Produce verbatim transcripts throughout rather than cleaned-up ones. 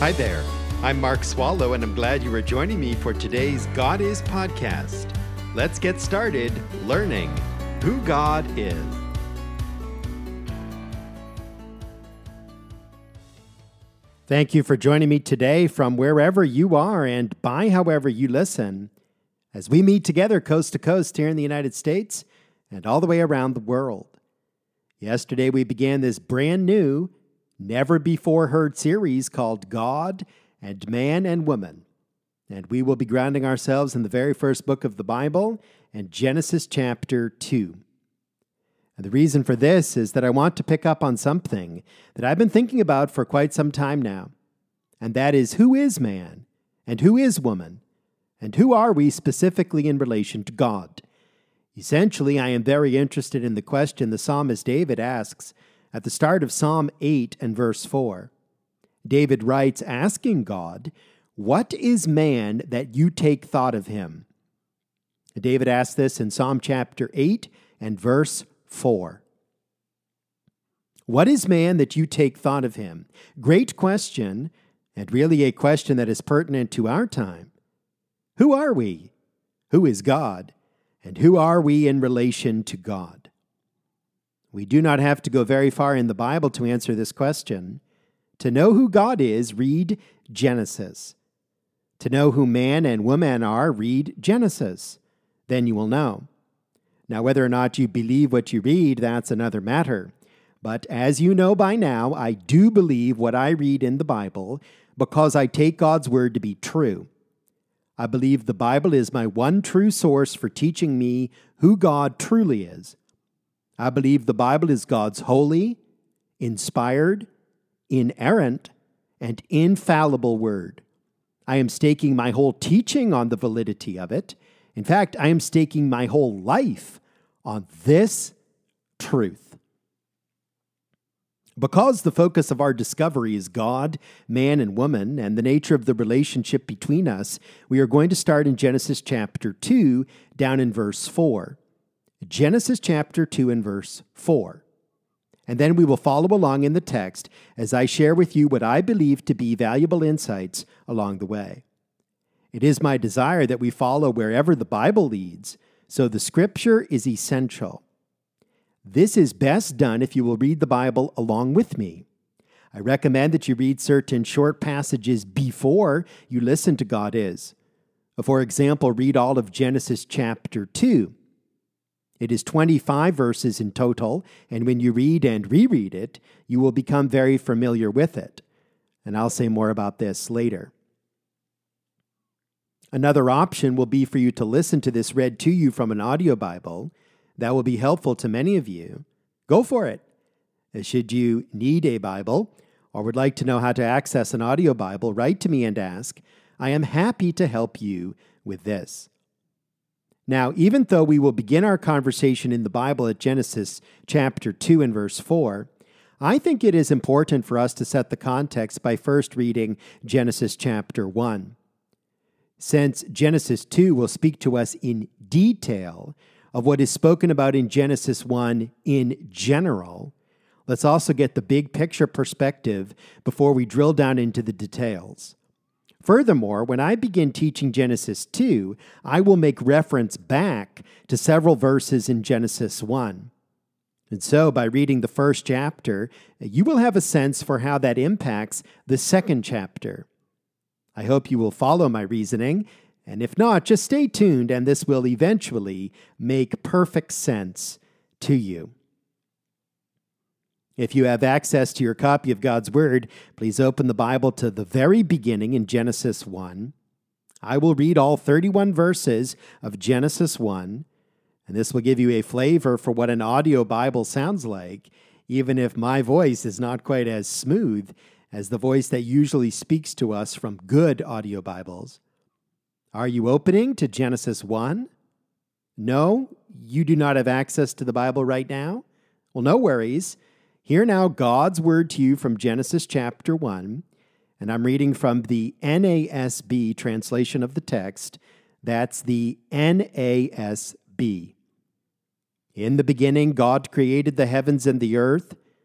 Hi there, I'm Mark Swallow, and I'm glad you are joining me for today's God Is podcast. Let's get started learning who God is. Thank you for joining me today from wherever you are and by however you listen, as we meet together coast to coast here in the United States and all the way around the world. Yesterday we began this brand new, never-before-heard series called God and Man and Woman, and we will be grounding ourselves in the very first book of the Bible and Genesis chapter two. And the reason for this is that I want to pick up on something that I've been thinking about for quite some time now, and that is, who is man and who is woman, and who are we specifically in relation to God? Essentially, I am very interested in the question the psalmist David asks at the start of Psalm eight and verse four. David writes, asking God, "What is man that you take thought of him?" David asks this in Psalm chapter eight and verse four. What is man that you take thought of him? Great question, and really a question that is pertinent to our time. Who are we? Who is God? And who are we in relation to God? We do not have to go very far in the Bible to answer this question. To know who God is, read Genesis. To know who man and woman are, read Genesis. Then you will know. Now, whether or not you believe what you read, that's another matter. But as you know by now, I do believe what I read in the Bible because I take God's word to be true. I believe the Bible is my one true source for teaching me who God truly is. I believe the Bible is God's holy, inspired, inerrant, and infallible word. I am staking my whole teaching on the validity of it. In fact, I am staking my whole life on this truth. Because the focus of our discovery is God, man, and woman, and the nature of the relationship between us, we are going to start in Genesis chapter two, down in verse four. Genesis chapter two and verse four. And then we will follow along in the text as I share with you what I believe to be valuable insights along the way. It is my desire that we follow wherever the Bible leads, so the Scripture is essential. This is best done if you will read the Bible along with me. I recommend that you read certain short passages before you listen to God Is. For example, read all of Genesis chapter two. It is twenty-five verses in total, and when you read and reread it, you will become very familiar with it. And I'll say more about this later. Another option will be for you to listen to this read to you from an audio Bible. That will be helpful to many of you. Go for it. Should you need a Bible or would like to know how to access an audio Bible, write to me and ask. I am happy to help you with this. Now, even though we will begin our conversation in the Bible at Genesis chapter two and verse four, I think it is important for us to set the context by first reading Genesis chapter one. Since Genesis two will speak to us in detail of what is spoken about in Genesis one in general, let's also get the big picture perspective before we drill down into the details. Furthermore, when I begin teaching Genesis two, I will make reference back to several verses in Genesis one. And so, by reading the first chapter, you will have a sense for how that impacts the second chapter. I hope you will follow my reasoning, and if not, just stay tuned, and this will eventually make perfect sense to you. If you have access to your copy of God's Word, please open the Bible to the very beginning in Genesis one. I will read all thirty-one verses of Genesis one, and this will give you a flavor for what an audio Bible sounds like, even if my voice is not quite as smooth as the voice that usually speaks to us from good audio Bibles. Are you opening to Genesis one? No, you do not have access to the Bible right now? Well, no worries. Hear now God's word to you from Genesis chapter one, and I'm reading from the N A S B translation of the text. That's the N A S B. In the beginning, God created the heavens and the earth. The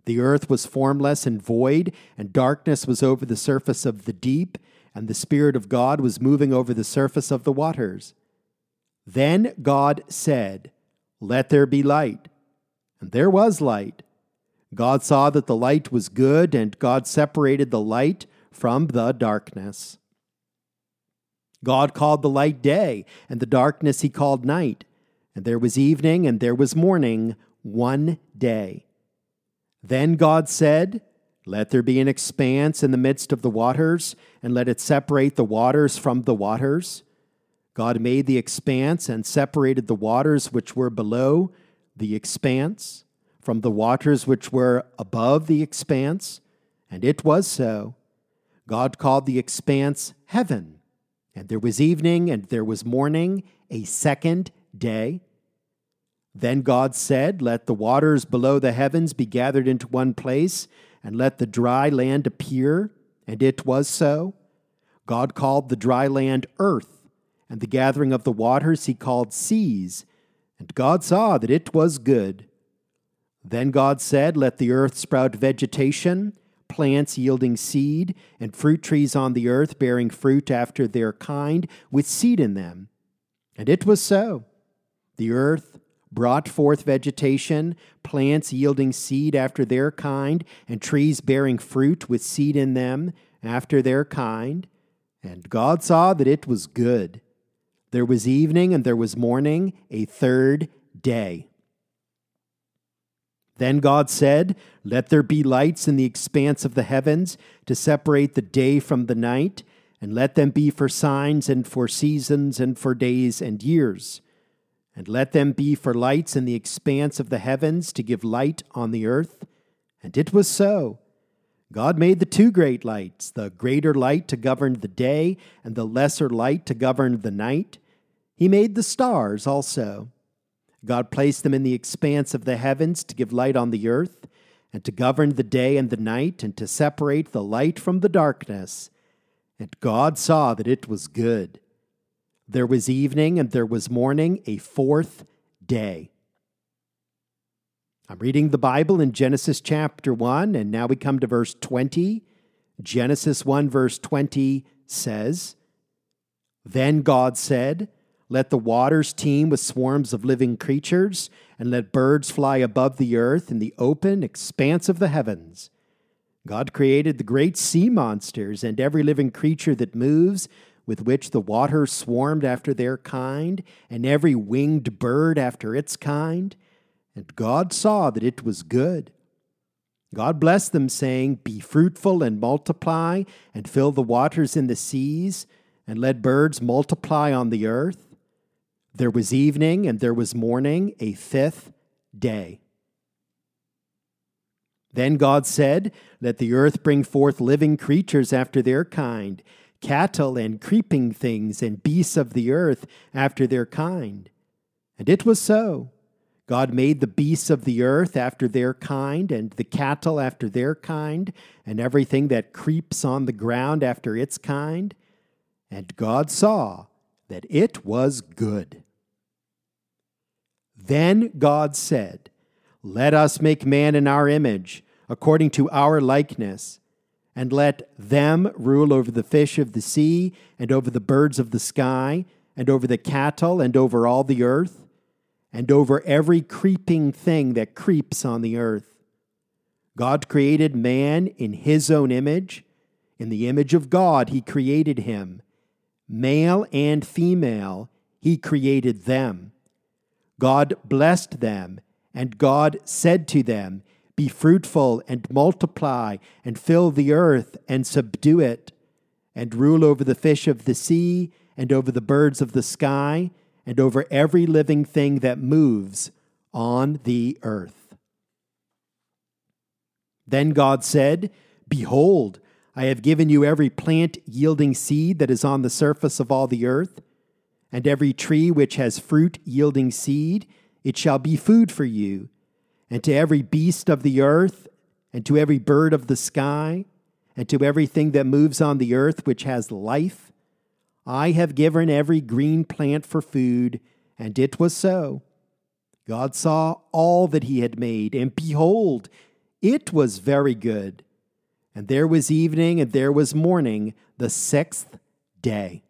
The earth was formless and void, and darkness was over the surface of the deep, and the Spirit of God was moving over the surface of the waters. Then God said, "Let there be light." And there was light. God saw that the light was good, and God separated the light from the darkness. God called the light day, and the darkness he called night. And there was evening, and there was morning, one day. Then God said, "Let there be an expanse in the midst of the waters, and let it separate the waters from the waters." God made the expanse and separated the waters which were below the expanse from the waters which were above the expanse, and it was so. God called the expanse heaven, and there was evening, and there was morning, a second day. Then God said, "Let the waters below the heavens be gathered into one place, and let the dry land appear," and it was so. God called the dry land earth, and the gathering of the waters he called seas, and God saw that it was good. Then God said, "Let the earth sprout vegetation, plants yielding seed, and fruit trees on the earth bearing fruit after their kind, with seed in them." And it was so. The earth brought forth vegetation, plants yielding seed after their kind, and trees bearing fruit with seed in them after their kind. And God saw that it was good. There was evening and there was morning, a third day. Then God said, "Let there be lights in the expanse of the heavens to separate the day from the night, and let them be for signs and for seasons and for days and years. And let them be for lights in the expanse of the heavens to give light on the earth." And it was so. God made the two great lights, the greater light to govern the day, and the lesser light to govern the night. He made the stars also. God placed them in the expanse of the heavens to give light on the earth, and to govern the day and the night, and to separate the light from the darkness. And God saw that it was good. There was evening and there was morning, a fourth day. I'm reading the Bible in Genesis chapter one, and now we come to verse twenty. Genesis one verse twenty says, "Then God said, 'Let the waters teem with swarms of living creatures, and let birds fly above the earth in the open expanse of the heavens.' God created the great sea monsters and every living creature that moves, with which the waters swarmed after their kind, and every winged bird after its kind. And God saw that it was good. God blessed them, saying, 'Be fruitful and multiply, and fill the waters in the seas, and let birds multiply on the earth.' There was evening and there was morning, a fifth day. Then God said, 'Let the earth bring forth living creatures after their kind, cattle and creeping things and beasts of the earth after their kind.' And it was so. God made the beasts of the earth after their kind, and the cattle after their kind, and everything that creeps on the ground after its kind. And God saw that it was good. Then God said, 'Let us make man in our image, according to our likeness, and let them rule over the fish of the sea, and over the birds of the sky, and over the cattle, and over all the earth, and over every creeping thing that creeps on the earth.' God created man in his own image. In the image of God he created him. Male and female he created them. God blessed them, and God said to them, 'Be fruitful and multiply, and fill the earth and subdue it, and rule over the fish of the sea, and over the birds of the sky, and over every living thing that moves on the earth.' Then God said, 'Behold, I have given you every plant yielding seed that is on the surface of all the earth, and every tree which has fruit yielding seed, it shall be food for you, and to every beast of the earth, and to every bird of the sky, and to everything that moves on the earth which has life, I have given every green plant for food,' and it was so. God saw all that he had made, and behold, it was very good. And there was evening, and there was morning, the sixth day.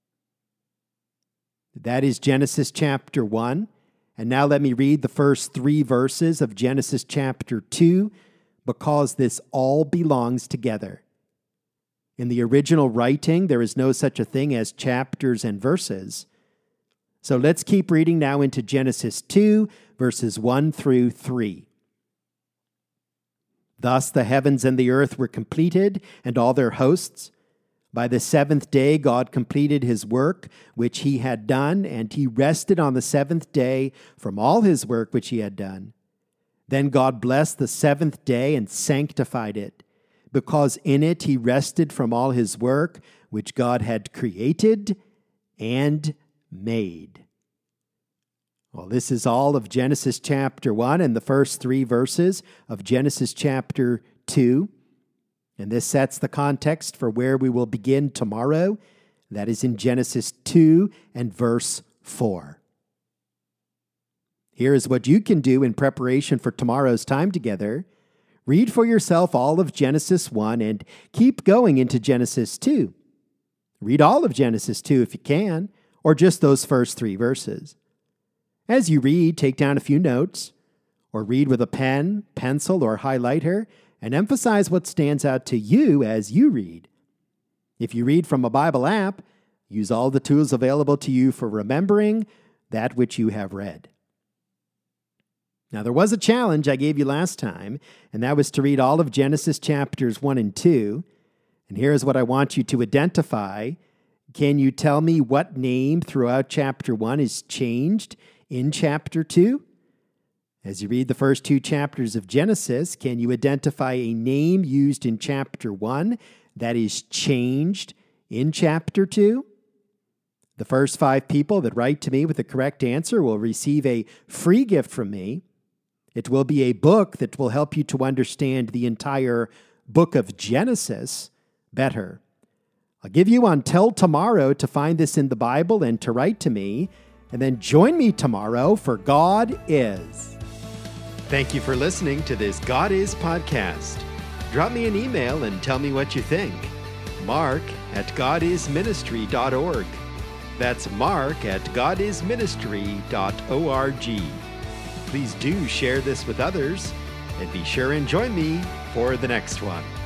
That is Genesis chapter one. And now let me read the first three verses of Genesis chapter two, because this all belongs together. In the original writing, there is no such a thing as chapters and verses. So let's keep reading now into Genesis two, verses one through three. Thus the heavens and the earth were completed, and all their hosts. By the seventh day God completed his work which he had done, and he rested on the seventh day from all his work which he had done. Then God blessed the seventh day and sanctified it, because in it he rested from all his work which God had created and made. Well, this is all of Genesis chapter one and the first three verses of Genesis chapter two. And this sets the context for where we will begin tomorrow. That is in Genesis two and verse four. Here is what you can do in preparation for tomorrow's time together. Read for yourself all of Genesis one and keep going into Genesis two. Read all of Genesis two if you can, or just those first three verses. As you read, take down a few notes, or read with a pen, pencil, or highlighter, and emphasize what stands out to you as you read. If you read from a Bible app, use all the tools available to you for remembering that which you have read. Now, there was a challenge I gave you last time, and that was to read all of Genesis chapters one and two. And here's what I want you to identify. Can you tell me what name throughout chapter one is changed in chapter two? As you read the first two chapters of Genesis, can you identify a name used in chapter one that is changed in chapter two? The first five people that write to me with the correct answer will receive a free gift from me. It will be a book that will help you to understand the entire book of Genesis better. I'll give you until tomorrow to find this in the Bible and to write to me, and then join me tomorrow for God Is. Thank you for listening to this God Is podcast. Drop me an email and tell me what you think. Mark at god is ministry dot org. That's Mark at god is ministry dot org. Please do share this with others, and be sure and join me for the next one.